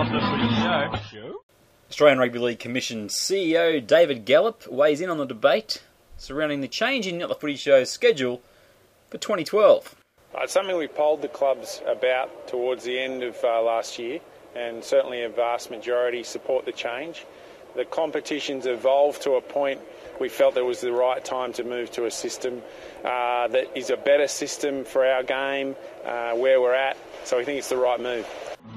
Not the Footy Show. Australian Rugby League Commission CEO David Gallop weighs in on the debate surrounding the change in Not the Footy Show's schedule for 2012. It's something we polled the clubs about towards the end of last year, and certainly a vast majority support the change. The competition's evolved to a point we felt it was the right time to move to a system that is a better system for our game, where we're at, so we think it's the right move.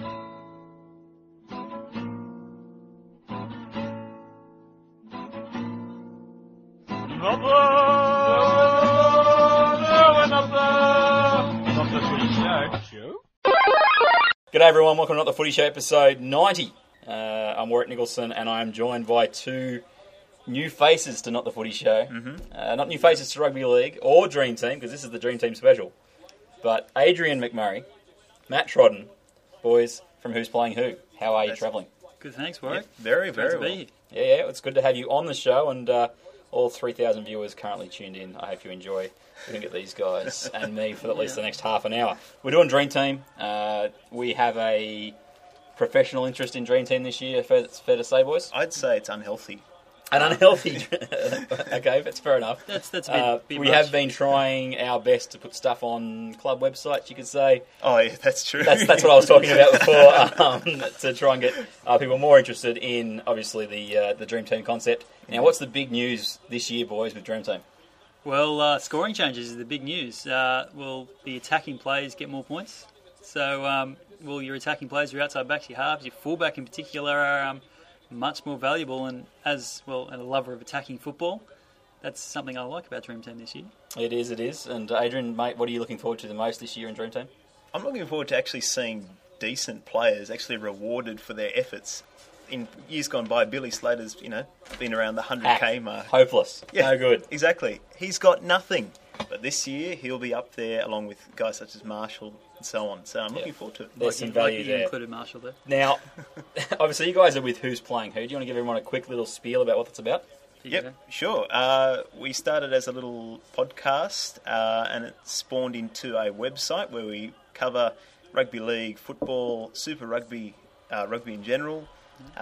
G'day everyone, welcome to Not the Footy Show episode 90. I'm Warwick Nicholson and I am joined by two new faces to Not the Footy Show. Not new faces to Rugby League or Dream Team, because this is the Dream Team special. But Adrian McMurray, Matt Trodden, boys from Who's Playing Who. How are you travelling? Good, thanks, Warwick. Yeah, very well. Yeah, it's good to have you on the show, and all 3,000 viewers currently tuned in. I hope you enjoy looking at these guys and me for at least the next half an hour. We're doing Dream Team. We have a professional interest in Dream Team this year, it's fair to say, boys? I'd say it's unhealthy. An unhealthy... Okay, that's fair enough. That's a bit we much. have been trying our best to put stuff on club websites, you could say. Oh, yeah, that's true. That's what I was talking about before, to try and get people more interested in, obviously, the Dream Team concept. Now, what's the big news this year, boys, with Dream Team? Well, scoring changes is the big news. Will the attacking players get more points? So, will your attacking players, your outside backs, your halves, your fullback in particular, are much more valuable, and as well, and a lover of attacking football, that's something I like about Dream Team this year. It is. And Adrian, mate, what are you looking forward to the most this year in Dream Team? I'm looking forward to actually seeing decent players actually rewarded for their efforts. In years gone by, Billy Slater's, been around the 100k mark. Hopeless. Yeah, no good. Exactly. He's got nothing. But this year, he'll be up there along with guys such as Marshall and so on. So I'm looking forward to it. There's some value you there. included Marshall there. Now, obviously, you guys are with Who's Playing Who. Do you want to give everyone a quick little spiel about what that's about? Yep, sure. We started as a little podcast, and it spawned into a website where we cover rugby league, football, Super Rugby, rugby in general,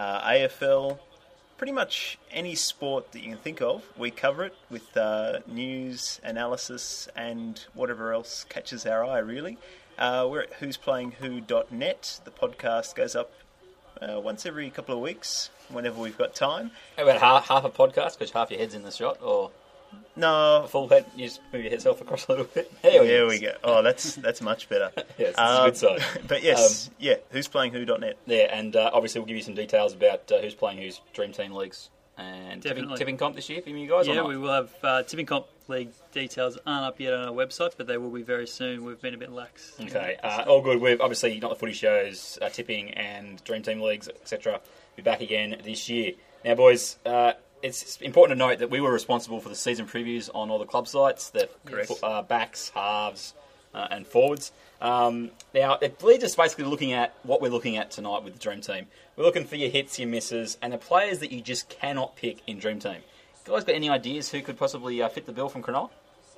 AFL, pretty much any sport that you can think of. We cover it with news, analysis, and whatever else catches our eye, really. We're at who'splayingwho.net. The podcast goes up once every couple of weeks, whenever we've got time. How about half a podcast, because half your head's in the shot, or No. a full head, you just move your headself across a little bit? There we go. Oh, that's much better. Yes, it's a good side. But yes, who'splayingwho.net. Yeah, and obviously we'll give you some details about Who's Playing Who's Dream Team leagues and Definitely. tipping comp this year for you guys, or Yeah, not? we will have tipping comp league details aren't up yet on our website, but they will be very soon. We've been a bit lax. Okay, all good. We've obviously Not the Footy Shows, tipping and Dream Team leagues, etc. Be back again this year. Now, boys, it's important to note that we were responsible for the season previews on all the club sites, that backs, halves, and forwards. Now, it leads us basically looking at what we're looking at tonight with the Dream Team. We're looking for your hits, your misses, and the players that you just cannot pick in Dream Team. You guys got any ideas who could possibly fit the bill from Cronulla?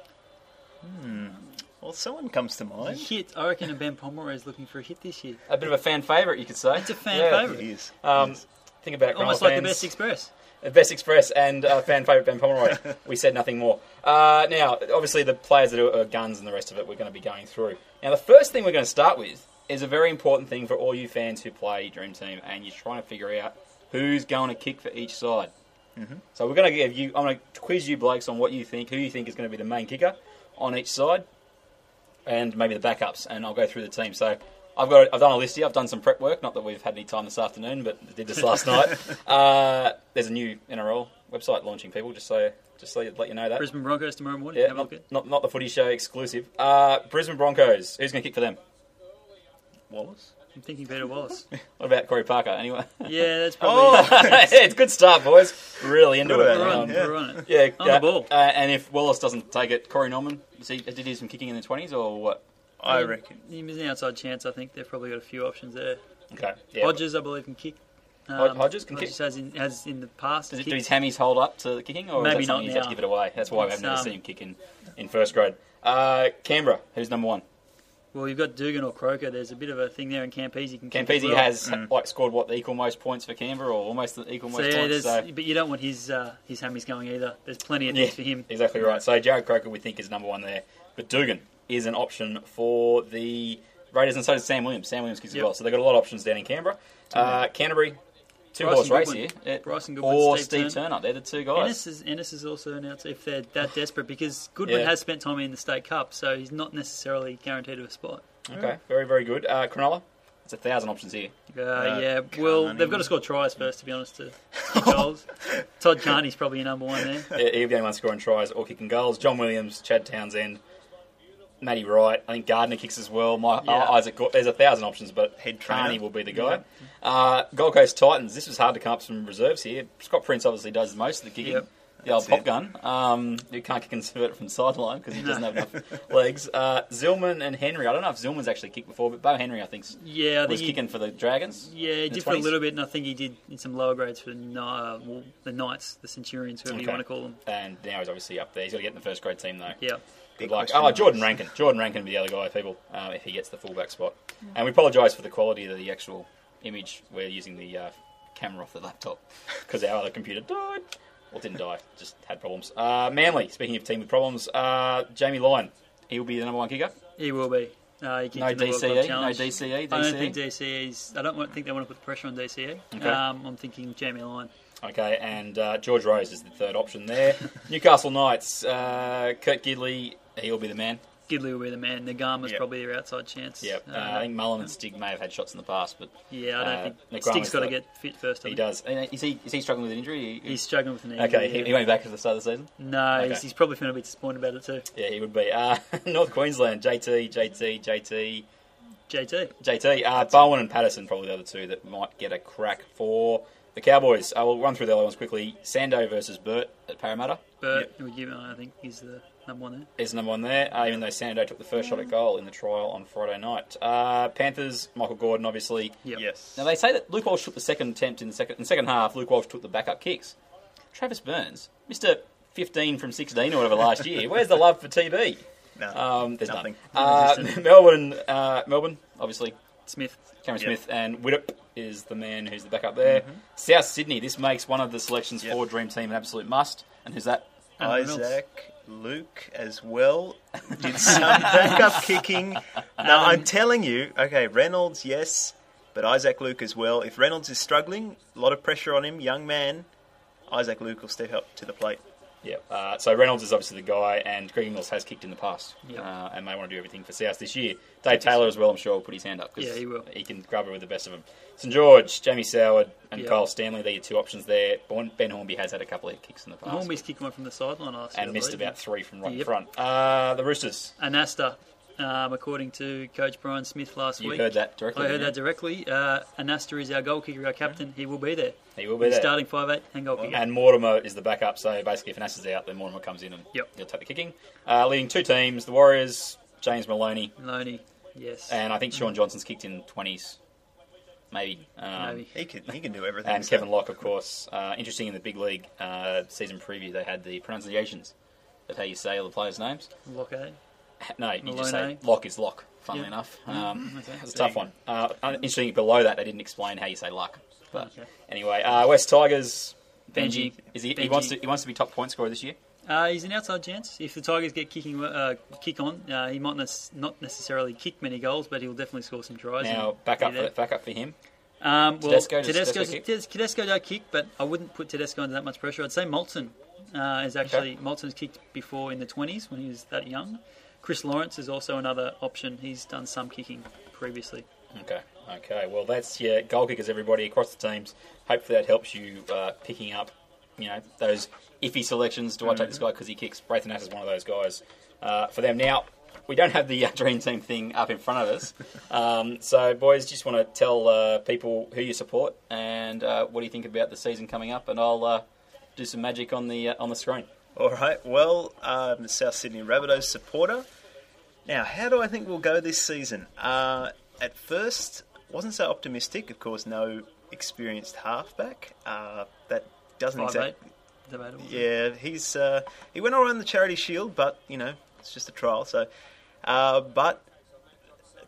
Well, someone comes to mind. Hit, I reckon Ben Pomeroy is looking for a hit this year. A bit of a fan favourite, you could say. It's a fan favourite. He is. Think about Cronulla Almost like the fans. Best Express. Best Express and fan favourite Ben Pomeroy. We said nothing more. Now, obviously, the players that are guns and the rest of it we're going to be going through. Now, the first thing we're going to start with is a very important thing for all you fans who play Dream Team, and you're trying to figure out who's going to kick for each side. So we're going to I'm going to quiz you blokes on who you think is going to be the main kicker on each side, and maybe the backups, and I'll go through the team. So I've done a list here. I've done some prep work. Not that we've had any time this afternoon, but did this last night. There's a new NRL website launching, people. Just so let you know that. Brisbane Broncos tomorrow morning. Yeah, Have a look at. not the Footy Show exclusive. Brisbane Broncos. Who's going to kick for them? Wallace? I'm thinking Peter Wallace. What about Corey Parker? Anyway. Yeah, that's probably. Yeah, it's a good start, boys. Really into Good it. about We're on it. Yeah, On the ball. And if Wallace doesn't take it, Corey Norman, did he do some kicking in the 20s or what? I reckon. He's an outside chance, I think. They've probably got a few options there. Okay. Yeah. Hodges, I believe, can kick. Hodges can kick? Has in the past. Do kicked. his hammies hold up to the kicking, or Maybe is that something not you have to now. give it away? That's why we It's, haven't really seen him kick in first grade. Canberra, who's number one? Well, you've got Dugan or Croker. There's a bit of a thing there in Campese. Campese has scored the equal most points for Canberra, or almost the equal most points. But you don't want his hammies going either. There's plenty of things for him. Exactly right. So Jared Croker we think is number one there, but Dugan is an option for the Raiders, and so does Sam Williams. Sam Williams kicks as well. So they've got a lot of options down in Canberra. Canterbury. Two-horse race here. Bryson Goodwin, or Steve Turner. They're the two guys. Ennis is also announced if they're that desperate, because Goodwin has spent time in the State Cup, so he's not necessarily guaranteed a spot. Okay, very, very good. Cronulla, it's 1,000 options here. Well, they've got to score tries first, to be honest, to kick goals. Todd Carney's probably your number one there. Yeah, he'll be the only one scoring tries or kicking goals. John Williams, Chad Townsend, Matty Wright. I think Gardner kicks as well. Isaac. There's 1,000 options, but Carney will be the guy. Gold Coast Titans. This was hard to come up with some reserves here. Scott Prince obviously does most of the kicking. Yep. The old pop gun. You can't kick and convert it from sideline because he doesn't have enough legs. Zillman and Henry. I don't know if Zillman's actually kicked before, but Bo Henry, I think was kicking for the Dragons. Yeah, he did for a little bit, and I think he did in some lower grades for the Knights, the Centurions, whoever you want to call them. And now he's obviously up there. He's got to get in the first grade team, though. Yeah. Good luck. Jordan Rankin. Jordan Rankin will be the other guy, people, if he gets the fullback spot. And we apologise for the quality of the actual image. We're using the camera off the laptop because our other computer died. Well, didn't die, just had problems. Manly, speaking of team with problems, Jamie Lyon, he'll be the number one kicker? He will be. No DCE? No DCE? I don't think DCE's... I don't think they want to put pressure on DCE. Okay. I'm thinking Jamie Lyon. Okay, and George Rose is the third option there. Newcastle Knights, Kurt Gidley, he'll be the man. Gidley will be the man. Nagama's probably their outside chance. Yep. I think Mullen and Stig may have had shots in the past, but I don't think Stig's got to get fit first. He does. Is he struggling with an injury? He's struggling with an injury. Okay, he won't be back at the start of the season. No, he's probably going to be disappointed about it too. Yeah, he would be. North Queensland, JT. Bowen and Patterson probably the other two that might get a crack for the Cowboys. We'll run through the other ones quickly. Sando versus Burt at Parramatta. Burt, I think, is the number one there. Is the number one there, even though Sando took the first shot at goal in the trial on Friday night. Panthers, Michael Gordon, obviously. Yep. Yes. Now, they say that Luke Walsh took the second attempt in the second half. Luke Walsh took the backup kicks. Travis Burns, Mr. 15 from 16 or whatever last year. Where's the love for TB? No, there's nothing. Melbourne, obviously. Cameron Smith, and Widdop is the man who's the backup there. Mm-hmm. South Sydney, this makes one of the selections for Dream Team an absolute must. And who's that? Isaac Luke as well. Did some backup kicking. Now, I'm telling you, okay, Reynolds, yes, but Isaac Luke as well. If Reynolds is struggling, a lot of pressure on him, young man, Isaac Luke will step up to the plate. Yeah, so Reynolds is obviously the guy, and Greg Mills has kicked in the past, and may want to do everything for South this year. Dave Taylor as well, I'm sure, will put his hand up. Yeah, he will. He can grab it with the best of them. St George, Jamie Soward, and Kyle Stanley, they're your two options there. Ben Hornby has had a couple of kicks in the past. Hornby's kicked one from the sideline last year. And missed about 3 from right in front. The Roosters. Anasta. According to Coach Brian Smith last week. You heard that directly? I heard that directly. Anasta is our goal kicker, our captain. He will be there. He will be there. Starting 5'8" and goal kicker. And Mortimer is the backup, so basically if Anasta's out, then Mortimer comes in and he'll take the kicking. Leading two teams, the Warriors, James Maloney. Maloney, yes. And I think Sean Johnson's kicked in 20s. Maybe. He can do everything. And Kevin Locke, of course. Interesting in the big league season preview, they had the pronunciations of how you say all the players' names. Locke, No, you just say Lock is Lock, funnily enough. It's a tough one. Interesting, below that, they didn't explain how you say luck. But anyway, West Tigers, Benji. He wants to be top point scorer this year? He's an outside chance. If the Tigers get kick on, he might not necessarily kick many goals, but he'll definitely score some tries. Now, back up for him. Tedesco don't kick, but I wouldn't put Tedesco under that much pressure. I'd say Malton Malton's kicked before in the 20s when he was that young. Chris Lawrence is also another option. He's done some kicking previously. Okay. Well, that's your goal kickers, everybody, across the teams. Hopefully that helps you picking up, those iffy selections. Do I take this guy because he kicks? Braithen Ash is one of those guys for them. Now, we don't have the Dream Team thing up in front of us. So, boys, just want to tell people who you support and what do you think about the season coming up, and I'll do some magic on the screen. All right. Well, I'm a South Sydney Rabbitohs supporter. Now, how do I think we'll go this season? At first, wasn't so optimistic. Of course, no experienced halfback. That doesn't exactly. Yeah, he went around the Charity Shield, but it's just a trial. So, but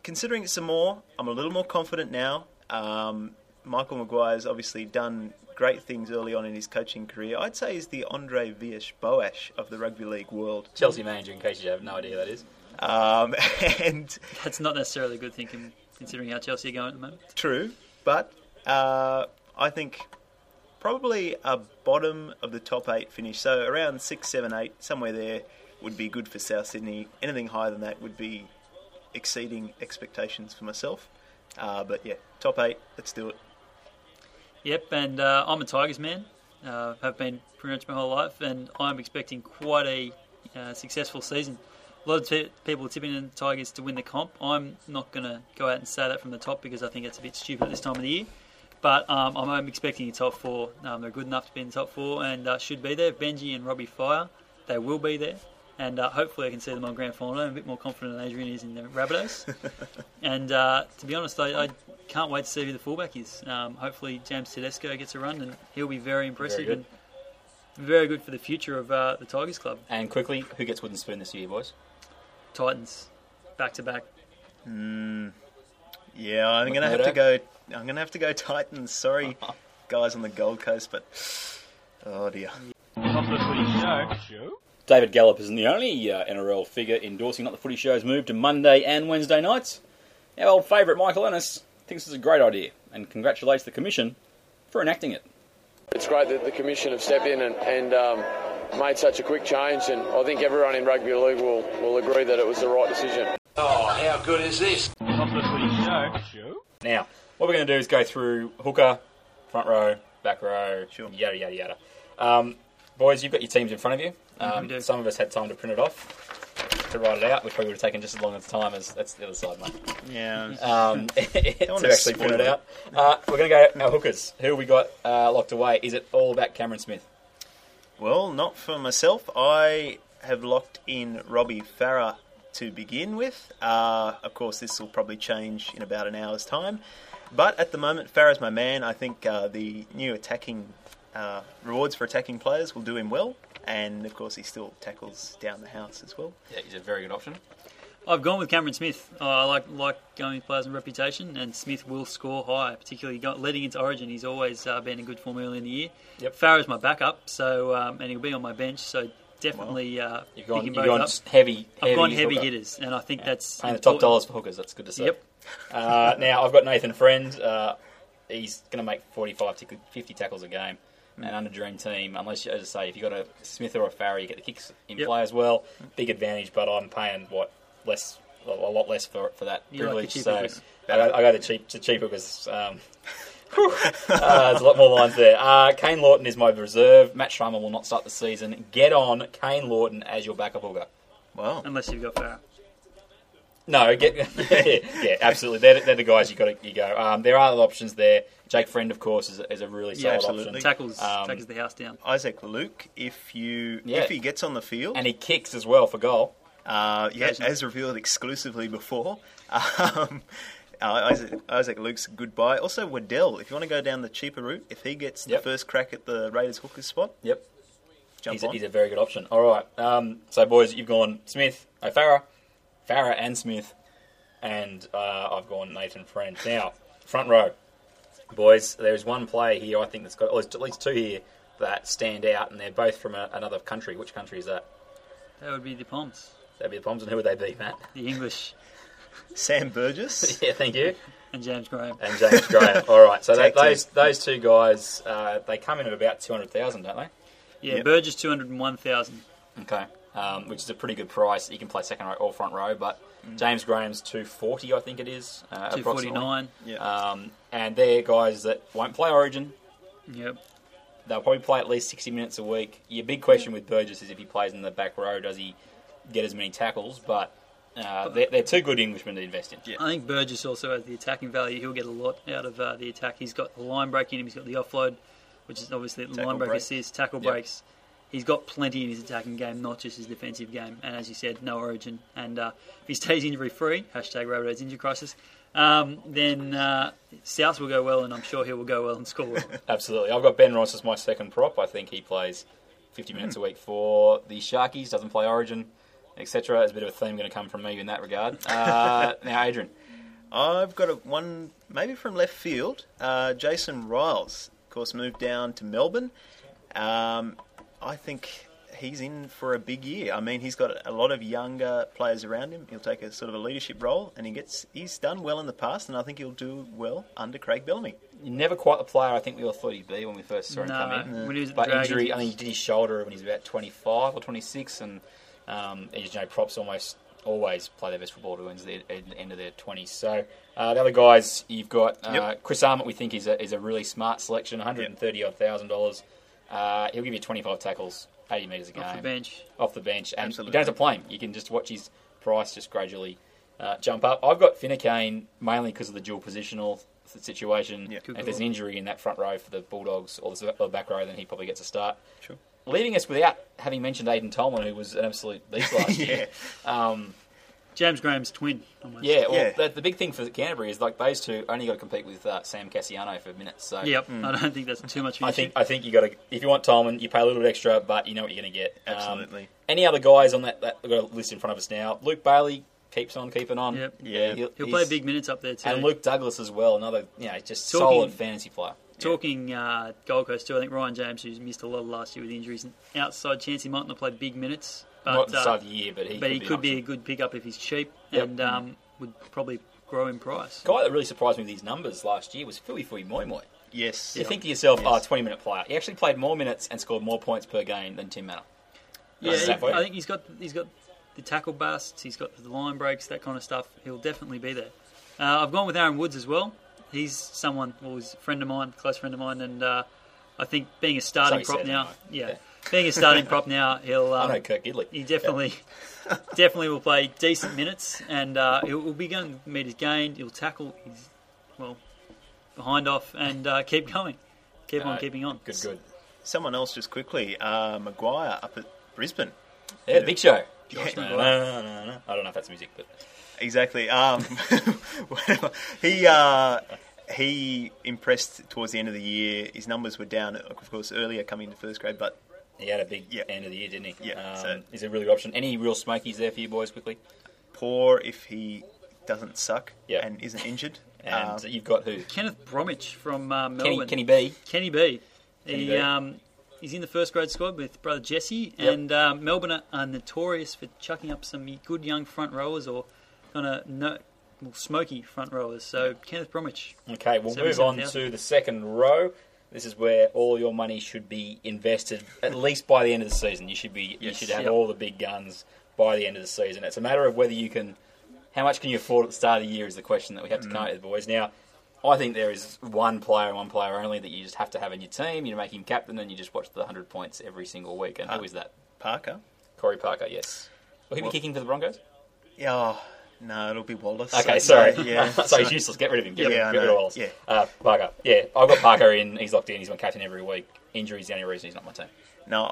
considering some more, I'm a little more confident now. Michael Maguire's obviously done great things early on in his coaching career. I'd say he's the Andre Villas-Boas of the rugby league world. Chelsea manager, in case you have no idea who that is. And That's not necessarily a good thing considering how Chelsea are going at the moment. true, but I think probably a bottom of the top 8 finish, so around 6, 7, 8, somewhere there would be good for South Sydney. Anything higher than that would be exceeding expectations for myself. But yeah, top 8, let's do it. Yep, and I'm a Tigers man. Have been pretty much my whole life, and I'm expecting quite a successful season. A lot of people are tipping the Tigers to win the comp. I'm not going to go out and say that from the top because I think it's a bit stupid at this time of the year. But I'm expecting a top 4. They're good enough to be in the top 4 and should be there. Benji and Robbie Fire, they will be there. And hopefully I can see them on grand final. I'm a bit more confident than Adrian is in the Rabbitohs. And to be honest, I can't wait to see who the fullback is. Hopefully James Tedesco gets a run and he'll be very impressive and very good for the future of the Tigers club. And quickly, who gets wooden spoon this year, boys? Titans, back to back. Yeah, I'm going to have to go. I'm going to have to go Titans. Sorry, guys on the Gold Coast, but oh dear. Not the Footy Show. David Gallop isn't the only NRL figure endorsing Not the Footy Show's move to Monday and Wednesday nights. Our old favourite Michael Ennis thinks it's a great idea and congratulates the Commission for enacting it. It's great that the Commission have stepped in and made such a quick change, and I think everyone in rugby league will agree that it was the right decision. Oh, how good is this? Not the Footy Show. Now, what we're going to do is go through hooker, front row, back row, Sure. yada, yada, yada. Boys, you've got your teams in front of you. We do. Some of us had time to print it off, to write it out, which probably would have taken just as long as time as that's the other side, mate. Yeah. To actually print it out. We're going to go our hookers. Who have we got locked away? Is it all about Cameron Smith? Well, not for myself. I have locked in Robbie Farah to begin with. Of course, this will probably change in about an hour's time. But at the moment, Farah's my man. I think the new attacking rewards for attacking players will do him well. And, of course, he still tackles down the house as well. Yeah, he's a very good option. I've gone with Cameron Smith. I like going with players and reputation, and Smith will score high, particularly leading into Origin. He's always been in good form early in the year. Yep. Farah's my backup, so and he'll be on my bench, so definitely You've gone pick him both up. heavy. I've gone heavy hooker. hitters, and I think that's Paying the top important. dollars for hookers. That's good to see. Yep. Now, I've got Nathan Friend. He's going to make 45 to 50 tackles a game. And under Dream Team, unless, as I say, if you've got a Smith or a Farah, you get the kicks in Yep. play as well. Big advantage, but I'm paying, a lot less for that You like the privilege. cheap So hookers. I go the cheap hookers. There's a lot more lines there. Kane Lawton is my reserve. Matt Schramer will not start the season. Get on Kane Lawton as your backup hooker. Wow. Unless you've got Farah. No, yeah, absolutely. They're the guys you go. There are other options there. Jake Friend, of course, is a really solid absolutely. option. Tackles the house down. Isaac Luke, if he gets on the field, And he kicks as well for goal. as revealed exclusively before, Isaac Luke's a good buy. Also, Waddell, if you want to go down the cheaper route, if he gets the first crack at the Raiders hooker spot, Yep, jump on. he's a very good option. All right, so boys, you've gone Smith, Farah and Smith, and I've gone Nathan Friend. Now, front row, boys, there's one player here I think that's got at least two here that stand out, and they're both from another country. Which country is that? That would be the Poms. That'd be the Poms, and who would they be, Matt? The English Sam Burgess. Yeah, thank you. and James Graham. And James Graham. All right, so Tag team. those two guys, they come in at about 200,000, don't they? Yeah, Yep. Burgess 201,000. Okay, which is a pretty good price. You can play second row or front row, but James Graham's 240, I think it is. 249. Yeah. And they're guys that won't play Origin. Yep. They'll probably play at least 60 minutes a week. Your big question with Burgess is if he plays in the back row, does he get as many tackles? But they're two good Englishmen to invest in. Yeah. I think Burgess also has the attacking value. He'll get a lot out of the attack. He's got the line break in him. He's got the offload, which is obviously the Tackle line break break. assist, tackle Yep. breaks. He's got plenty in his attacking game, not just his defensive game. And as you said, no Origin. And if he stays injury-free, hashtag Rabbitohs injury crisis, then South will go well, and I'm sure he will go well and score well. Absolutely. I've got Ben Ross as my second prop. I think he plays 50 minutes a week for the Sharkies, doesn't play Origin, etc. There's a bit of a theme going to come from me in that regard. Now, Adrian. I've got one maybe from left field. Jason Riles, of course, moved down to Melbourne. I think he's in for a big year. I mean, he's got a lot of younger players around him. He'll take a sort of a leadership role, and he's done well in the past, and I think he'll do well under Craig Bellamy. Never quite the player I think we all thought he'd be when we first saw him come in. When he was at But the Dragons, injury, I think he did his shoulder when he was about 25 or 26, and props almost always play their best football towards the end of their 20s. So the other guys, you've got Chris Armott. We think is a really smart selection, $130,000. He'll give you 25 tackles, 80 metres a game. Off the bench. And Absolutely. you don't have to play him. You can just watch his price just gradually jump up. I've got Finucane mainly because of the dual positional situation. Yeah. If there's an injury in that front row for the Bulldogs or the back row, then he probably gets a start. Sure. Leaving us without having mentioned Aidan Tolman, who was an absolute beast last year. James Graham's twin. Almost. Yeah, well, the big thing for Canterbury is like those two only got to compete with Sam Cassiano for minutes. So Yep, I don't think that's too much of an issue. I think you got to, if you want Tolman, you pay a little bit extra, but you know what you're going to get. Absolutely. Any other guys on that we've got a list in front of us now? Luke Bailey keeps on keeping on. Yep. Yeah. He'll play big minutes up there too. And Luke Douglas as well, another solid fantasy player. Talking Gold Coast too, I think Ryan James, who's missed a lot last year with injuries, an outside chance he might not play big minutes. But, Not at the start of the year, but he could be a good pickup if he's cheap and would probably grow in price. The guy that really surprised me with his numbers last year was Fui Moi Moi. Yes. You think to yourself, 20-minute player. He actually played more minutes and scored more points per game than Tim Manor. Yeah, I think he's got the tackle busts, he's got the line breaks, that kind of stuff. He'll definitely be there. I've gone with Aaron Woods as well. He's someone, he's a friend of mine, close friend of mine, and I think being a starting prop now, being a starting prop now, he'll. I know Kirk Gidley. He definitely will play decent minutes, and he'll be going to meet his gain. He'll tackle his behind off and keep going, on keeping on. Good. Someone else just quickly, Maguire up at Brisbane. Yeah, the big show. Yeah. No. I don't know if that's music, but Exactly. He impressed towards the end of the year. His numbers were down, of course, earlier coming into first grade, but he had a big end of the year, didn't he? Yeah. Is a really good option. Any real smokies there for you boys, quickly? poor if he doesn't suck Yep. and isn't injured. And you've got who? Kenneth Bromwich from Melbourne. Kenny B. Kenny B. Kenny B. He's in the first grade squad with brother Jesse, Yep. and Melbourne are notorious for chucking up some good young front rowers or kind of smoky front rowers. So Kenneth Bromwich. Okay, we'll move on to the second row. This is where all your money should be invested, at least by the end of the season. You should have all the big guns by the end of the season. It's a matter of whether you can, how much can you afford at the start of the year is the question that we have to come up with, boys. Now, I think there is one player and one player only that you just have to have in your team. You make him captain and you just watch the 100 points every single week. And who is that? Parker. Corey Parker, yes. Will he be kicking for the Broncos? Yeah, no, it'll be Wallace. Okay, sorry. Yeah, so he's useless. Get rid of him. Get rid of Wallace. Yeah. Parker. Yeah, I've got Parker in. He's locked in. He's my captain every week. Injury's the only reason he's not my team. No,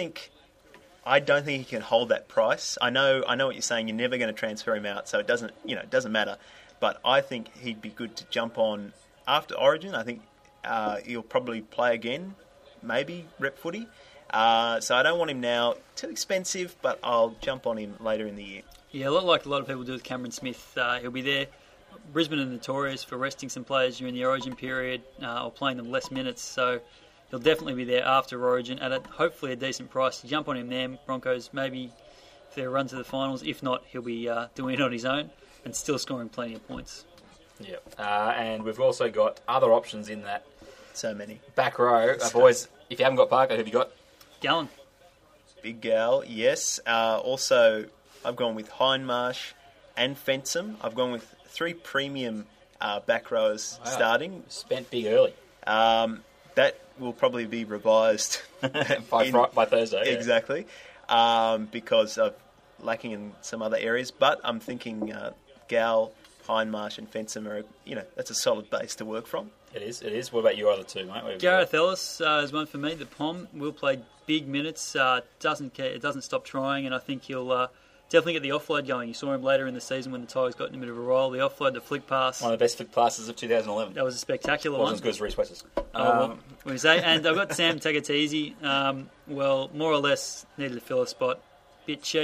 I don't think he can hold that price. I know what you're saying. You're never going to transfer him out, so it doesn't matter. But I think he'd be good to jump on after Origin. I think he'll probably play again, maybe rep footy. So I don't want him now. Too expensive, but I'll jump on him later in the year. Yeah, a lot of people do with Cameron Smith. He'll be there. Brisbane are notorious for resting some players during the Origin period or playing them less minutes, so he'll definitely be there after Origin at hopefully a decent price. Jump on him then. Broncos, maybe if they run to the finals. If not, he'll be doing it on his own and still scoring plenty of points. Yeah, and we've also got other options in that So many. back row. Boys, if you haven't got Parker, who have you got? Gallen. Big Gal, yes. Also, I've gone with Hindmarsh and Fensom. I've gone with 3 premium back rows starting. Spent big early. That will probably be revised by Thursday. Yeah. Exactly, because of lacking in some other areas. But I'm thinking Gal, Hindmarsh and Fensom are, that's a solid base to work from. It is. What about your other two, mate? Gareth Ellis is one for me. The Pom will play big minutes. Doesn't care. It doesn't stop trying, and I think he'll definitely get the offload going. You saw him later in the season when the Tigers got in a bit of a roll. The offload, the flick pass. One of the best flick passes of 2011. That was a spectacular one. Wasn't as good as Reece West's. What we say. And I've got Sam Tagatese. More or less needed to fill a spot. Bit cheap.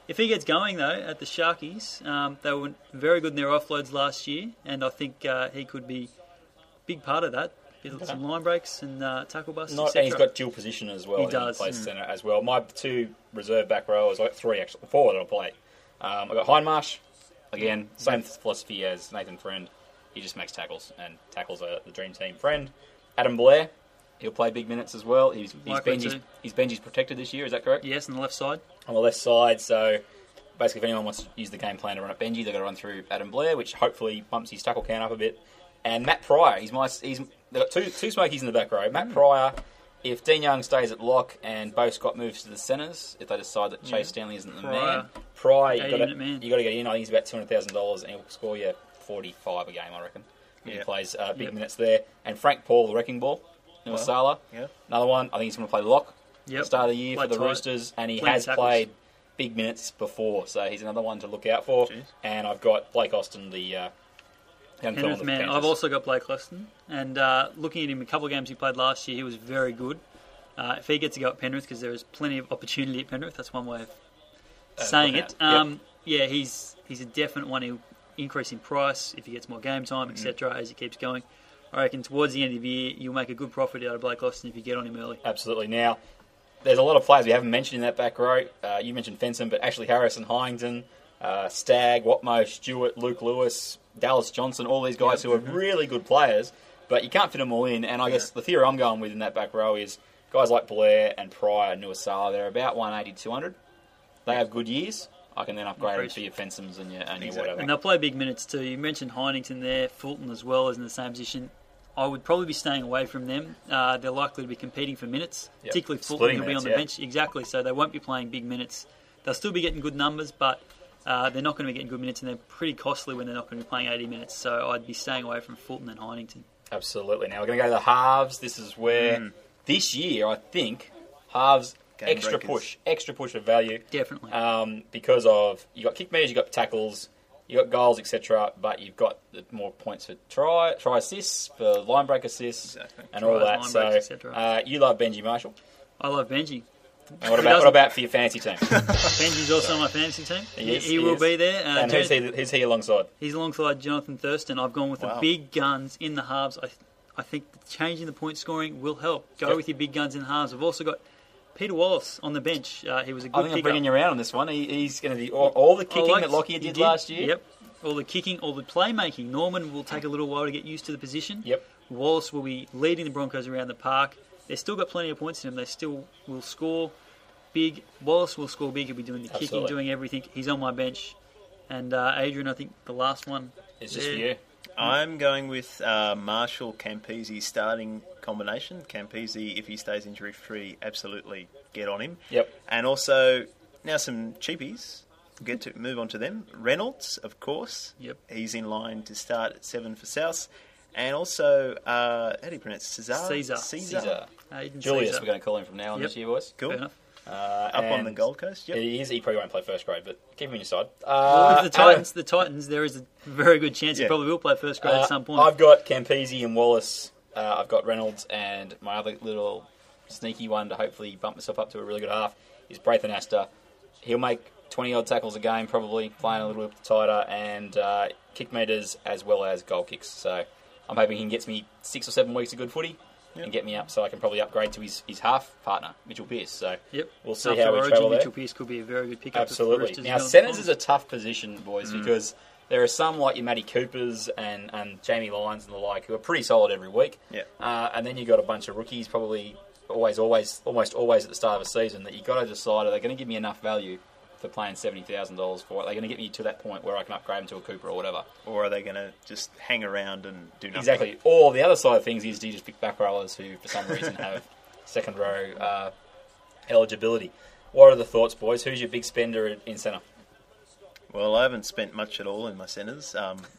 If he gets going, though, at the Sharkies, they were very good in their offloads last year, and I think he could be a big part of that. Some line breaks and tackle busts, etc. And he's got dual position as well. He does. He plays centre as well. My two reserve back rowers, I've got three, actually, four that I'll play. I've got Hindmarsh, again, same philosophy as Nathan Friend. He just makes tackles, and tackles are the dream team friend. Adam Blair, he'll play big minutes as well. His Benji's protected this year, is that correct? Yes, on the left side. On the left side, so basically if anyone wants to use the game plan to run at Benji, they've got to run through Adam Blair, which hopefully bumps his tackle count up a bit. And Matt Pryor, they've got two smokies in the back row. Matt Pryor, if Dean Young stays at lock and Bo Scott moves to the centres, if they decide that Chase Stanley isn't the man, Pryor, you've got to get in. I think he's about $200,000 and he'll score you 45 a game, I reckon. He plays big minutes there. And Frank Paul, the wrecking ball, Nuasala, another one. I think he's going to play lock at the start of the year for the Roosters, and he has played big minutes before, so he's another one to look out for. Jeez. And I've got Blake Austin, the Penrith man. I've also got Blake Austin, and looking at him a couple of games he played last year, he was very good. If he gets to go at Penrith, because there is plenty of opportunity at Penrith, that's one way of saying it. Yeah, he's a definite one. He'll increase in price if he gets more game time, etc. As he keeps going. I reckon towards the end of the year, you'll make a good profit out of Blake Austin if you get on him early. Absolutely. Now, there's a lot of players we haven't mentioned in that back row. You mentioned Fenson, but Ashley Harrison, Hyington, Stagg, Watmo, Stewart, Luke Lewis, Dallas Johnson, all these guys who are really good players, but you can't fit them all in. And I guess the theory I'm going with in that back row is guys like Blair and Pryor and Nuasala, they're about 180, 200. They have good years. I can then upgrade them for your Fensons and your whatever. And they'll play big minutes too. You mentioned Heinington there, Fulton as well is in the same position. I would probably be staying away from them. They're likely to be competing for minutes, particularly Fulton, who'll be on the bench. Exactly, so they won't be playing big minutes. They'll still be getting good numbers, but they're not going to be getting good minutes, and they're pretty costly when they're not going to be playing 80 minutes. So I'd be staying away from Fulton and Heinington. Absolutely. Now we're going to go to the halves. This is where this year I think halves extra push of value. Definitely. Because of you got kick meters, you got tackles, you got goals, etc. But you've got more points for try assists, for line break assists, and all that. So you love Benji Marshall. I love Benji. And what about for your fantasy team? Benji's also on my fantasy team. He will be there. And who's he alongside? He's alongside Jonathan Thurston. I've gone with the big guns in the halves. I think changing the point scoring will help. Go with your big guns in the halves. I've also got Peter Wallace on the bench. He was a good I think I'm bringing you around on this one. He's going to do all the kicking that Lockyer did last year. Yep. All the kicking, all the playmaking. Norman will take a little while to get used to the position. Yep. Wallace will be leading the Broncos around the park. They've still got plenty of points in them. They still will score big. Wallace will score big. He'll be doing the kicking, doing everything. He's on my bench. And Adrian, I think the last one is just for you. I'm going with Marshall Campese starting combination. Campese, if he stays injury free, absolutely get on him. Yep. And also now some cheapies. Get to move on to them. Reynolds, of course. Yep. He's in line to start at 7 for South. And also, how do you pronounce it? Caesar. Julius, we're going to call him from now on this year, boys. Cool. Fair enough. Up on the Gold Coast. Yep. He probably won't play first grade, but keep him on your side. Well, with the Titans, there is a very good chance he probably will play first grade at some point. I've got Campese and Wallace. I've got Reynolds, and my other little sneaky one to hopefully bump myself up to a really good half is Braithen Astor. He'll make 20-odd tackles a game, probably, playing a little bit tighter, and kick meters as well as goal kicks. So I'm hoping he gets me 6 or 7 weeks of good footy and get me up so I can probably upgrade to his half partner, Mitchell Pearce. So we'll see how we travel there. Mitchell Pearce could be a very good pickup. Absolutely. Now, centres is a tough position, boys, because there are some like your Matty Coopers and Jamie Lyons and the like who are pretty solid every week. And then you've got a bunch of rookies probably almost always at the start of a season that you've got to decide, are they going to give me enough value for playing $70,000 for it? Are they going to get me to that point where I can upgrade them to a Cooper or whatever? Or are they going to just hang around and do nothing? Exactly. Or the other side of things is, do you just pick back rollers who, for some reason, have second row eligibility? What are the thoughts, boys? Who's your big spender in centre? Well, I haven't spent much at all in my centres.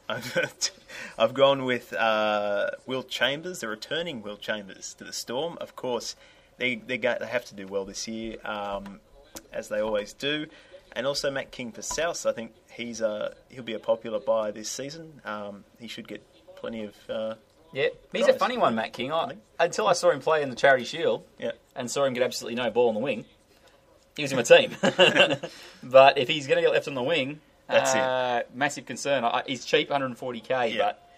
I've gone with Will Chambers, the returning Will Chambers to the Storm. Of course, they have to do well this year, as they always do. And also Matt King for South. I think he'll be a popular buy this season. He should get plenty of he's a funny one, Matt King. Until I saw him play in the Charity Shield and saw him get absolutely no ball on the wing, he was in my team. But if he's going to get left on the wing, That's massive concern. He's cheap, 140k, Yeah. but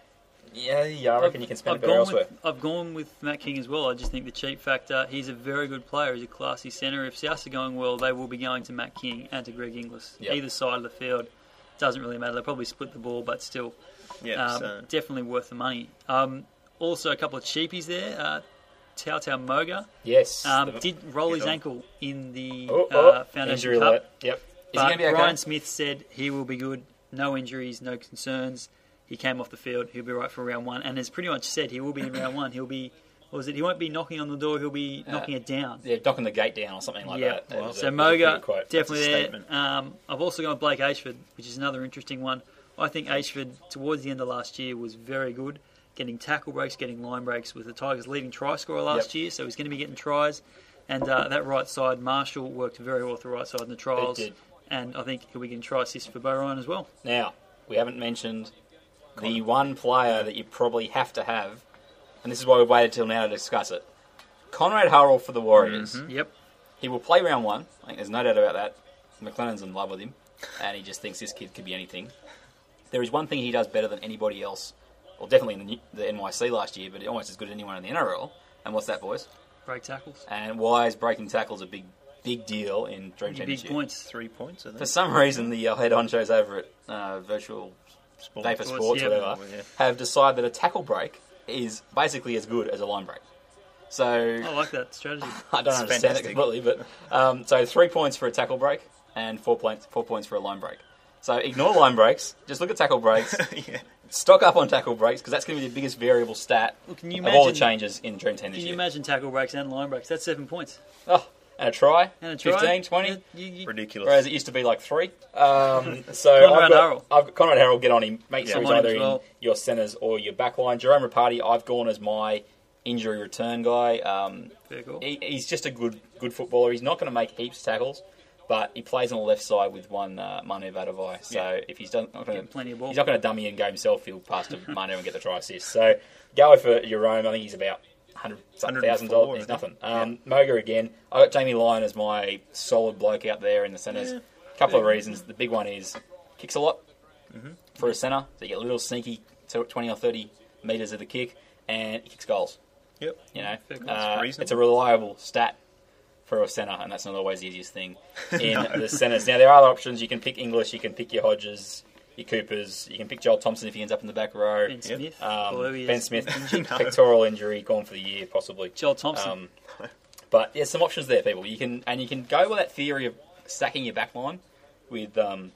yeah, I reckon you can spend it better elsewhere. I've gone with Matt King as well. I just think the cheap factor, he's a very good player. He's a classy centre. If Souths are going well, they will be going to Matt King and to Greg Inglis. Yep. Either side of the field. Doesn't really matter. They'll probably split the ball, but still, definitely worth the money. Also, a couple of cheapies there. Tau Moga Yes. did roll his ankle in the Foundation Injury Cup. alert. Yep. Is he But going to be okay? Ryan Smith said he will be good. No injuries, no concerns. He came off the field. He'll be right for round one. And has pretty much said he will be in round one. He'll be, what was it? He won't be knocking on the door. He'll be knocking it down. Yeah, knocking the gate down or something like Yeah. that. That was So a Moga, good quote. definitely That's a there. statement. I've also gone with Blake Ashford, which is another interesting one. I think Ashford, towards the end of last year, was very good. Getting tackle breaks, getting line breaks with the Tigers' leading try scorer last year. So he's going to be getting tries. And that right side, Marshall, worked very well with the right side in the trials. It did. And I think he'll be getting try assists for Bo Ryan as well. Now, we haven't mentioned the one player that you probably have to have, and this is why we've waited till now to discuss it. Conrad Hurrell for the Warriors. Yep. He will play round one. I think there's no doubt about that. McLennan's in love with him, and he just thinks this kid could be anything. There is one thing he does better than anybody else, well, definitely in the NYC last year, but almost as good as anyone in the NRL. And what's that, boys? Break tackles. And why is breaking tackles a big deal in Dream Team Big this year? points. 3 points, I think. For some reason, the head honchos over at Virtual Sport. Day for Sports, yeah. whatever, Yeah. have decided that a tackle break is basically as good as a line break. So I like that strategy. I don't It's understand fantastic. it completely, but so 3 points for a tackle break and 4 points for a line break. So ignore line breaks, just look at tackle breaks, Yeah. stock up on tackle breaks because that's going to be the biggest variable stat Well, can you of all the imagine- changes in Dream Team this Can you year. imagine tackle breaks and line breaks? That's 7 points. Oh, and a try, And a try. 15, 20. Ridiculous. Whereas it used to be like 3. So Conrad Harrell. I've got Conrad Harrell, get on him. Make Yeah. sure he's I'm on him either as well. in your centres or your back line. Jerome Rapati, I've gone as my injury return guy. Very cool. He's just a good footballer. He's not going to make heaps of tackles, but he plays on the left side with one Manu Vadavai. So if he's not going Getting plenty of ball. he's not going to dummy and go himself. He'll pass to Manu and get the try assist. So go for Jerome. I think he's about $100,000. He's nothing. Moga again. I got Jamie Lyon as my solid bloke out there in the centres. Couple of reasons. The big one is kicks a lot for a centre. So you get a little sneaky 20 or 30 metres of the kick, and he kicks goals. Yep. You know, That's reasonable. it's a reliable stat for a centre, and that's not always the easiest thing in the centres. Now, there are other options. You can pick English, you can pick your Hodges, your Coopers, you can pick Joel Thompson if he ends up in the back row. Ben Smith. Ben Smith, pectoral injury, gone for the year, possibly. Joel Thompson. But there's some options there, people. You can go with that theory of stacking your back line with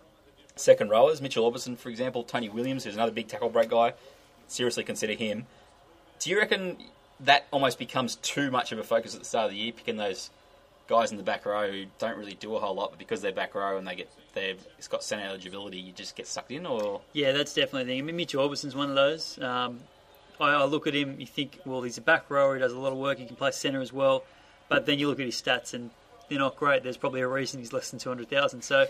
second rowers. Mitchell Orbison, for example, Tony Williams, who's another big tackle break guy. Seriously consider him. Do you reckon that almost becomes too much of a focus at the start of the year, picking those guys in the back row who don't really do a whole lot, but because they're back row and it's got centre eligibility, you just get sucked in? Or Yeah, that's definitely the thing. I mean, Mitchell Orbison's one of those. I look at him, you think, well, he's a back rower, he does a lot of work, he can play centre as well. But then you look at his stats and they're not great. There's probably a reason he's less than 200,000. So,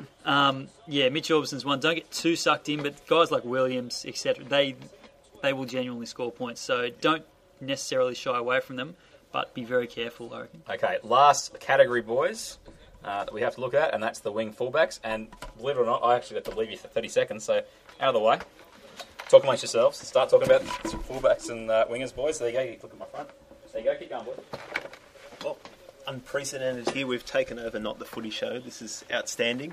Mitchell Orbison's one. Don't get too sucked in, but guys like Williams, etc., they will genuinely score points. So don't necessarily shy away from them, but be very careful, I reckon. okay, last category, boys, that we have to look at, and that's the wing fullbacks. And believe it or not, I actually got to leave you for 30 seconds, so out of the way. Talk amongst yourselves. Start talking about fullbacks and wingers, boys. There you go. You look at my front. There you go. Keep going, boys. Well, unprecedented here. We've taken over Not the Footy Show. This is outstanding.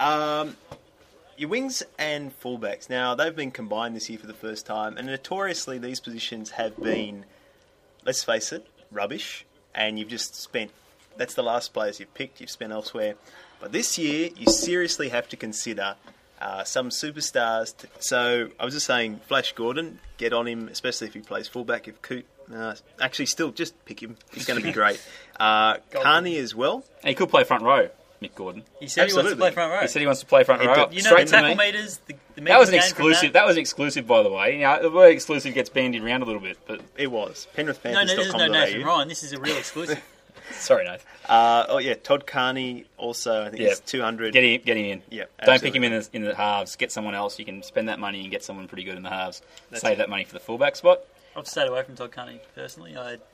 Your wings and fullbacks. Now, they've been combined this year for the first time, and notoriously these positions have been, let's face it, rubbish, and you've just spent, that's the last players you've picked, you've spent elsewhere. But this year, you seriously have to consider some superstars. So, I was just saying, Flash Gordon, get on him, especially if he plays fullback. If Coop, actually, still, just pick him. He's going to be great. Carney as well. And he could play front row, Mick Gordon. He said he wants to Absolutely. play front row. He said he wants to play front He row. did. You know Straight the to tackle me. meters? The That was an meters gained from exclusive. That was an exclusive, by the way. You know, the word exclusive gets bandied around a little bit, but It was. No, this is no Nathan Ryan. This is a real exclusive. sorry, Nath. Todd Carney also, I think Yeah. it's 200. Get him in. Yeah, Don't pick him in the halves. Get someone else. You can spend that money and get someone pretty good in the halves. Save that money for the fullback spot. I've stayed away from Todd Carney personally.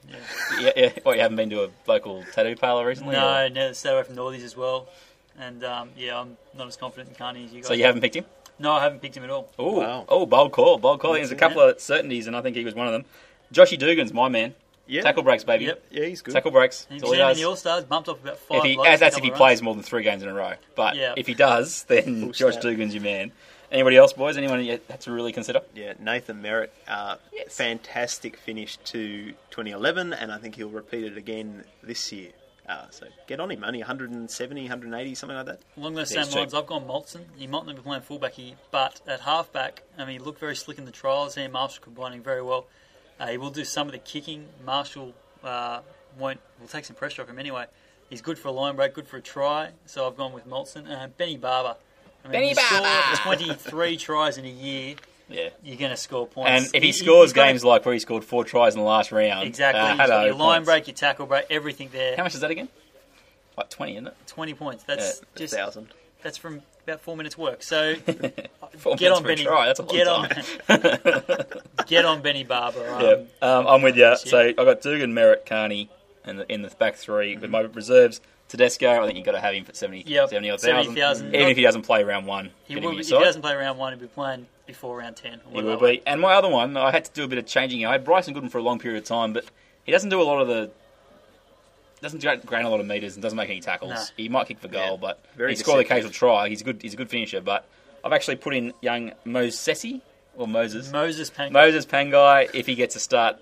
What, you haven't been to a local tattoo parlour recently? No, no, stayed away from Northies as well. And I'm not as confident in Carney as you guys. So you haven't picked him? No, I haven't picked him at all. Oh, Wow. bold call. There's a couple of certainties, and I think he was one of them. Joshy Dugan's my man. Yeah. Tackle breaks, baby. Yep. Yeah, he's good. Tackle breaks. He's That's all he in does. the All-Stars, bumped up about 5 If blokes, that's if he couple of plays runs. more than 3 games in a row. But Yeah. if he does, then Full Josh stat. Dugan's your man. Anybody else, boys? Anyone you had to really consider? Yeah, Nathan Merritt, Yes. fantastic finish to 2011, and I think he'll repeat it again this year. So get on him, only 170, 180, something like that. Along those Yeah, same he's lines, cheap. I've gone Maltson. He might not be playing fullback, but at halfback, he looked very slick in the trials. He and Marshall combining very well. He will do some of the kicking. Marshall will take some pressure off him anyway. He's good for a line break, good for a try. So I've gone with Maltson. Benny Barber. Benny Barber! Scored 23 tries in a year. Yeah. You're going to score And points. if he scores he's got games like where he scored 4 tries in the last round, exactly, you've hello, got your line points. break, your tackle break, everything there. How much is that again? Like 20, isn't it? 20 points. That's A just 1,000. that's from about 4 minutes work. So 4 get minutes on for a Benny. try. That's a long Get time. on. Get on Benny Barber. Yeah, I'm with you. So I've got Dugan, Merritt, Carney in the back three. With my reserves, Tedesco, I think you've got to have him for 70 Yep, 70,000. 70,000. Even if he doesn't play round one. He get him will in be, your if he side. doesn't play round 1, he'll be playing before round 10. He will be. And my other one, I had to do a bit of changing. I had Bryson Goodwin for a long period of time, but he doesn't do a lot of the... Doesn't gain a lot of metres and doesn't make any tackles. No. He might kick for goal, Yeah, but very he scored the deceptive. occasional try. He's a good finisher, but I've actually put in young Moses Moses Pank Moses Pangai, if he gets a start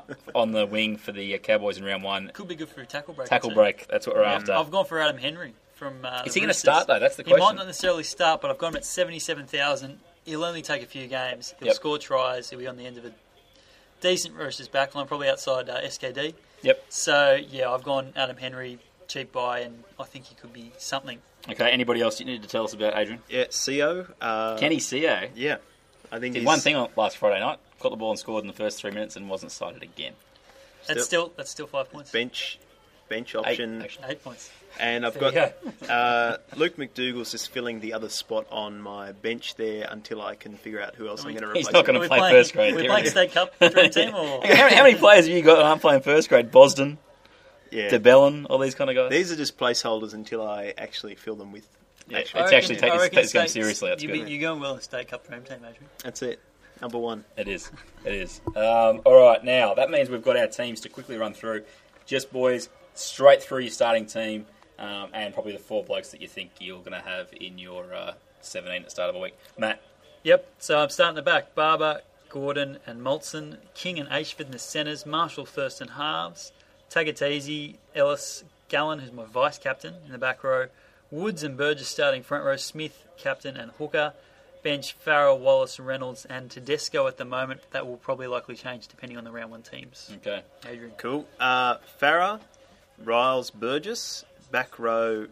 on the wing for the Cowboys in round one. could be good for a tackle break. Tackle too. break, that's what we're after. I've gone for Adam Henry from. Is he going to Roosters. start though? That's the He might question. not necessarily start, but I've got him at 77,000. He'll only take a few games. He'll Yep. score tries. He'll be on the end of a decent Roosters backline, probably outside SKD. Yep. So yeah, I've gone Adam Henry, cheap buy, and I think he could be something. Okay, anybody else you need to tell us about, Adrian? Yeah, CO. Kenny Seo Yeah, I think did he's one thing on last Friday night. Got the ball and scored in the first 3 minutes and wasn't cited again. That's still 5 points. bench 8, option. actually. 8 points. And I've There got you Luke McDougall's just filling the other spot on my bench there until I can figure out who else I'm going to replace. He's not him gonna Are we play playing- first grade, We're get playing rid of him. state cup dream team, or How many players have you got that aren't playing first grade? Boston, Yeah. DeBellin, all these kind of guys? These are just placeholders until I actually fill them with. Yeah, actual- it's actually I reckon takes this game states- seriously. That's you're good. You're going well in state cup dream team, Adrian. That's it. Number one. It is. It is. All right, now, that means we've got our teams to quickly run through. Just, boys, straight through your starting team and probably the 4 blokes that you think you're going to have in your 17 at the start of the week. Matt, Yep, so I'm starting the back. Barber, Gordon and Maltson. King and Ashford in the centres. Marshall, Thurston, halves. Tagatese, Ellis, Gallen, who's my vice-captain in the back row. Woods and Burgess starting front row. Smith, captain and hooker. Bench, Farrell, Wallace, Reynolds and Tedesco at the moment. That will probably likely change depending on the round 1 teams. okay. Adrian. Cool. Farah, Riles, Burgess, back row,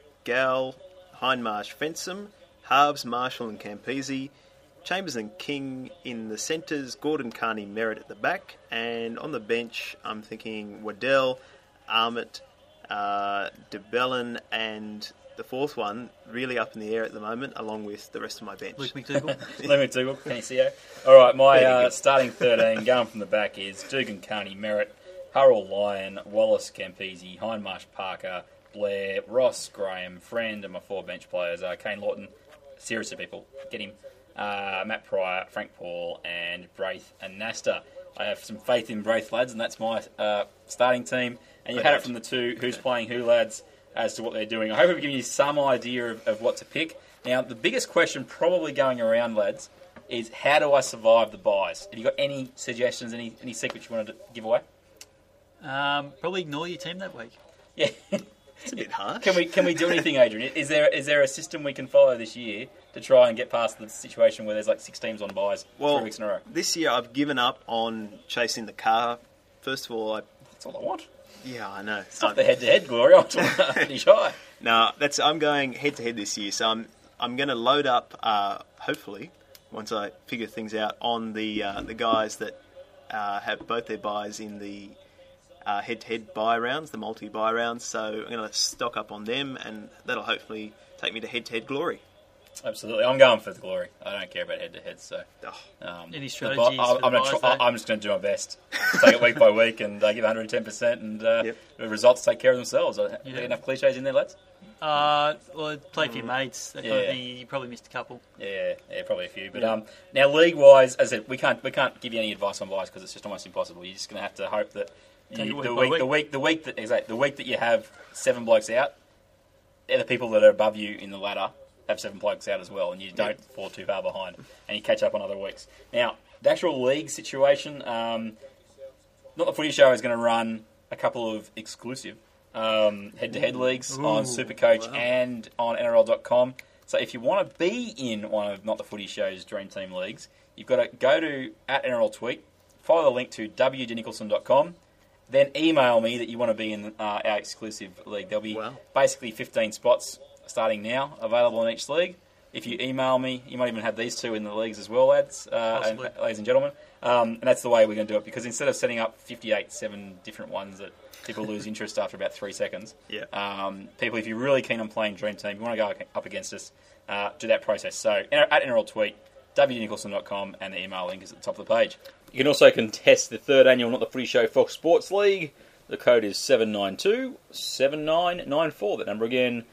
Gal, Hindmarsh, Fensom, Halves, Marshall and Campese, Chambers and King in the centres, Gordon, Carney, Merritt at the back, and on the bench I'm thinking Waddell, Armit, DeBellin and the fourth one really up in the air at the moment, along with the rest of my bench. Luke McDougall. Let me do Can you see it? All right, my Very good. starting 13 going from the back is Dugan, Carney, Merritt, Harold Lyon, Wallace, Campese, Hindmarsh, Parker, Blair, Ross, Graham, Friend, and my 4 bench players are Kane Lawton. Seriously, people, get him. Matt Pryor, Frank Paul, and Braith and Nasta. I have some faith in Braith, lads, and that's my starting team. And you had it from the 2 who's playing who, lads, as to what they're doing. I hope we've given you some idea of what to pick. Now, the biggest question probably going around, lads, is how do I survive the buys? Have you got any suggestions, any secrets you wanted to give away? Probably ignore your team that week. Yeah. It's a bit harsh. Can we do anything, Adrian? Is there a system we can follow this year to try and get past the situation where there's like 6 teams on buys 3 weeks in a row? This year I've given up on chasing the car. First of all, That's all I want. I know. It's not the head-to-head glory. I want to finish high. No, I'm going head to head this year, so I'm going to load up. Hopefully, once I figure things out, on the guys that have both their buys in the head to head buy rounds, the multi buy rounds. So I'm going to stock up on them, and that'll hopefully take me to head glory. Absolutely. I'm going for the glory. I don't care about head-to-head, so... Any strategies? I'm just going to do my best. Take it week by week and give 110%, and the results take care of themselves. Are there enough cliches in there, lads? Well, play for your mates. That kind of thing. You probably missed a couple. Yeah, probably a few. But now, league-wise, as I said, we can't give you any advice on buys because it's just almost impossible. You're just going to have to hope that the week that you have 7 blokes out, the people that are above you in the ladder have 7 blokes out as well, and you don't fall too far behind, and you catch up on other weeks. Now, the actual league situation, Not the Footy Show is going to run a couple of exclusive head-to-head leagues on Supercoach and on NRL.com. So if you want to be in one of Not the Footy Show's Dream Team leagues, you've got to go to @NRL Tweet, follow the link to wdnicholson.com, then email me that you want to be in our exclusive league. There'll be basically 15 spots starting now available in each league. If you email me, you might even have these 2 in the leagues as well, lads, and, ladies and gentlemen. And that's the way we're going to do it, because instead of setting up 7 different ones that people lose interest after about 3 seconds, people, if you're really keen on playing Dream Team, you want to go up against us, do that process. So @NRL Tweet, wdnicholson.com, and the email link is at the top of the page. You can also contest the 3rd annual Not the Footy Show Fox Sports League. The code is 792-7994. That number again,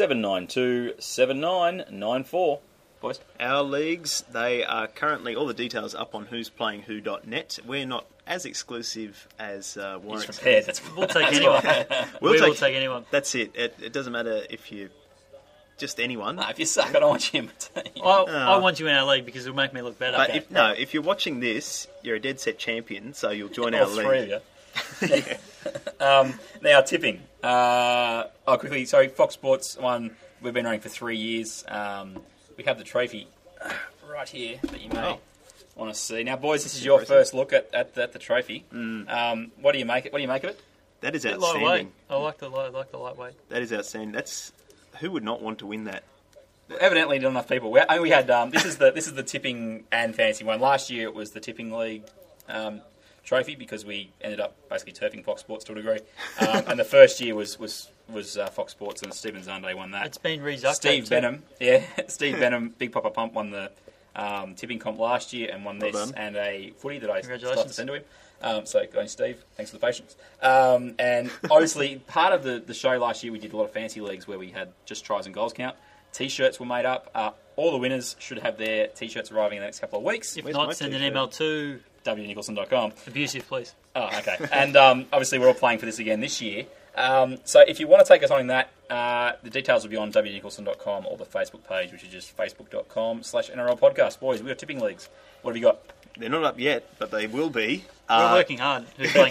792-7994. Boys? Our leagues, they are currently, all the details up on whosplayingwho.net. We're not as exclusive as Warren. We'll take anyone. We'll take anyone. That's it. It doesn't matter if you... Just anyone. No, if you suck, I don't want you in my team. I want you in our league because it'll make me look better. But if you're watching this, you're a dead set champion, so you'll join our league. 3 of you. Now, tipping. Quickly, sorry, Fox Sports one, we've been running for 3 years. We have the trophy right here that you may want to see. Now, boys, this is your first look at the trophy. What do you make of it? That is outstanding. I like the lightweight. That is outstanding. Who would not want to win that? Evidently, not enough people. We had this is the tipping and fantasy one. Last year it was the tipping league trophy because we ended up basically turfing Fox Sports to a degree. And the first year was Fox Sports, and Stephen Zande won that. It's been resucked. Steve Benham, Steve Benham, Big Papa Pump won the tipping comp last year and won this and a footy that I still have to send to him. So, going Steve, thanks for the patience. And obviously, part of the show last year, we did a lot of fancy leagues where we had just tries and goals count. T-shirts were made up. All the winners should have their T-shirts arriving in the next couple of weeks. If not, send an email to wnicholson.com. Abusive, please. Oh, okay. And obviously, we're all playing for this again this year. So if you want to take us on in that, the details will be on wnicholson.com or the Facebook page, which is just facebook.com/NRL podcast. Boys, we've got tipping leagues. What have you got? They're not up yet, but they will be. We're working hard.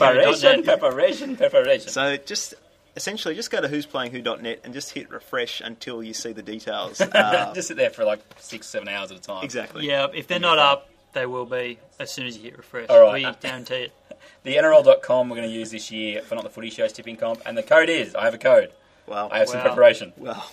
Preparation. So just go to whosplayingwho.net and just hit refresh until you see the details. Just sit there for like 6-7 hours at a time. Exactly. Yeah, if they're not up, they will be as soon as you hit refresh. All right. We guarantee it. The NRL.com we're going to use this year for Not the Footy Show's tipping comp, and the code is, I have a code. Wow. I have some preparation. Well,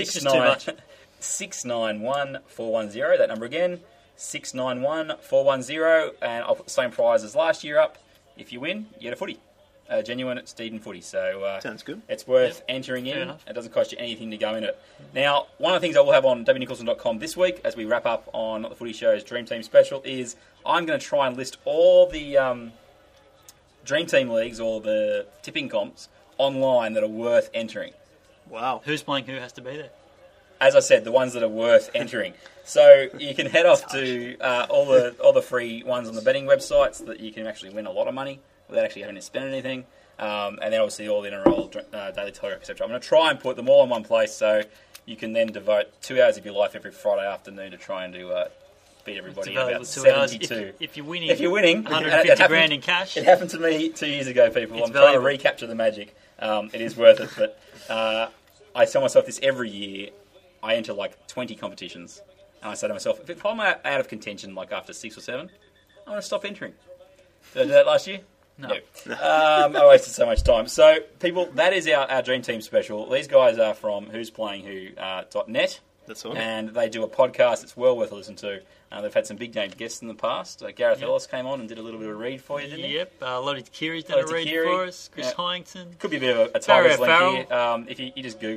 691-410, that number again, 691-410, and I'll put the same prize as last year up. If you win, you get a footy. Genuine Steeden footy. So sounds good. It's worth entering in. It doesn't cost you anything to go in it. Now, one of the things I will have on wnicholson.com this week, as we wrap up on Not the Footy Show's Dream Team special, is I'm going to try and list all the Dream Team leagues or the tipping comps online that are worth entering. Wow. Who's playing who has to be there? As I said, the ones that are worth entering. So you can head off to all the free ones on the betting websites that you can actually win a lot of money without actually having to spend anything. And then obviously all the NRL, Daily Telegraph, etc. I'm going to try and put them all in one place so you can then devote 2 hours of your life every Friday afternoon to trying to beat everybody in about 72. If you're winning, 150 grand in cash. It happened to me 2 years ago, people. I'm trying to recapture the magic. It is worth it, but I tell myself this every year. I enter like 20 competitions, and I say to myself, if I'm out of contention like after 6 or 7, I'm going to stop entering. Did I do that last year? No. I wasted so much time. So, people, that is our Dream Team special. These guys are from whosplayingwho.net. That's all. And they do a podcast. It's well worth a listen to. They've had some big-name guests in the past. Gareth Ellis came on and did a little bit of a read for you, didn't he? Yep. Lottie Takiri's done a read for us. Chris Hyington. Could be a bit of a Tigers link here. If you just Google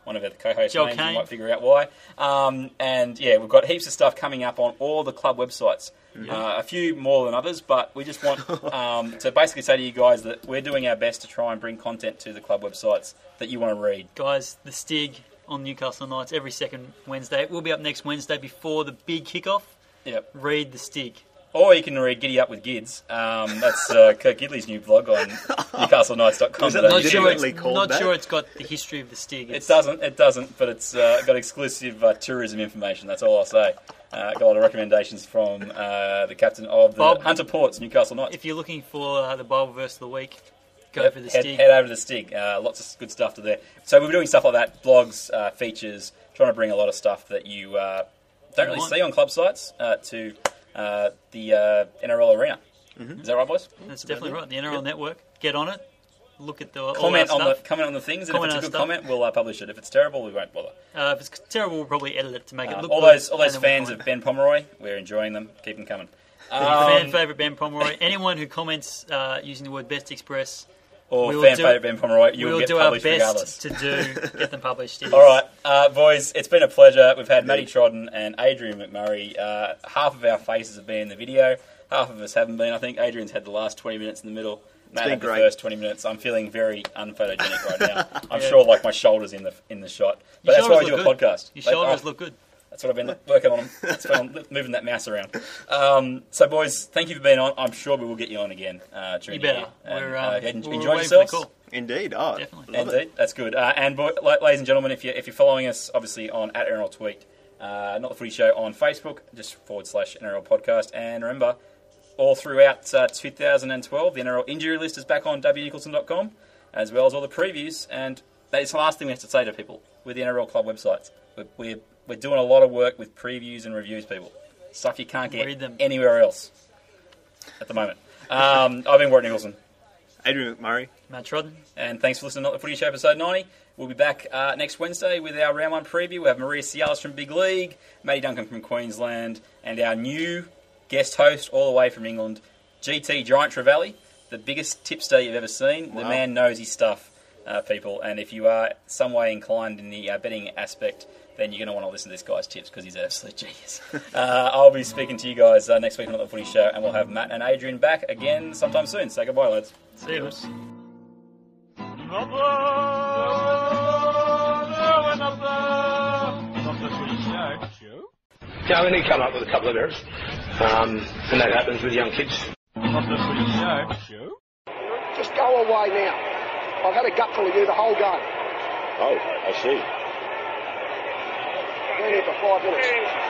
one of our co-host Joel names. Kane. You might figure out why. And yeah, we've got heaps of stuff coming up on all the club websites. A few more than others, but we just want to basically say to you guys that we're doing our best to try and bring content to the club websites that you want to read. Guys, the Stig on Newcastle Knights every second Wednesday. We'll be up next Wednesday before the big kickoff. Yep. Read the Stig. Or you can read Giddy Up with Gids. That's Kirk Gidley's new blog on newcastleknights.com. Was it Not legitimately called that? sure it's got the history of the Stig. It doesn't, but it's got exclusive tourism information. That's all I'll say. Got a lot of recommendations from the captain of the Bob, Hunter Ports, Newcastle Knights. If you're looking for the Bible verse of the week, go for the Stig. Head over to the Stig. Lots of good stuff to there. So we're doing stuff like that, blogs, features, trying to bring a lot of stuff that you don't really see on club sites to the NRL arena. Mm-hmm. Is that right, boys? That's definitely right. The NRL Network. Get on it. Look at the comment all on our stuff. comment on the things, and if Comment it's a on good stuff. comment, we'll publish it. If it's terrible, we won't bother. If it's terrible, we'll probably edit it to make it look all good. those and then fans we'll of Ben Pomeroy, we're enjoying them. Keep them coming. fan favourite Ben Pomeroy. Anyone who comments using the word Best Express, Or we will fan do- favourite Ben Pomeroy, you will we'll get do our published best regardless. to get them published. It is- All right, boys, it's been a pleasure. We've had Matty Trodden and Adrian McMurray. Half of our faces have been in the video. Half of us haven't been. I think Adrian's had the last 20 minutes in the middle. Matt been had the great. first 20 minutes. I'm feeling very unphotogenic right now. I'm sure, like, my shoulders in the shot. But Your that's why we shoulders do a look good. podcast. Your shoulders look good. That's what I've been working on. That's why I'm moving that mouse around. So, boys, thank you for being on. I'm sure we will get you on again during You the better. year. And, We're enjoy waiting for the yourselves. call. Indeed. Oh, Definitely. love it. Indeed, that's good. And ladies and gentlemen, if you're following us, obviously on @NRL Tweet, Not the Footy Show on Facebook, just /NRL Podcast. And remember, all throughout 2012, the NRL injury list is back on wnicholson.com, as well as all the previews. And that's the last thing we have to say to people with the NRL club websites. We're doing a lot of work with previews and reviews, people. Stuff you can't Read get them. anywhere else at the moment. I've been Warren Nicholson. Adrian McMurray. Matt Trodden. And thanks for listening to Not the Footy Show, episode 90. We'll be back next Wednesday with our round one preview. We have Maria Cialis from Big League, Matty Duncan from Queensland, and our new guest host all the way from England, GT Giant Trevally, the biggest tipster you've ever seen. Wow. The man knows his stuff, people. And if you are some way inclined in the betting aspect, then you're going to want to listen to this guy's tips because he's an absolute genius. I'll be speaking to you guys next week on Not the Footy Show, and we'll have Matt and Adrian back again sometime soon. Say goodbye, lads. See you. Not the Footy Show. Yeah, we need to come up with a couple of errors, and that happens with young kids. Not the Footy Show. Just go away now. I've had a gutful of you the whole game. Oh, I see. Been here for 5 minutes.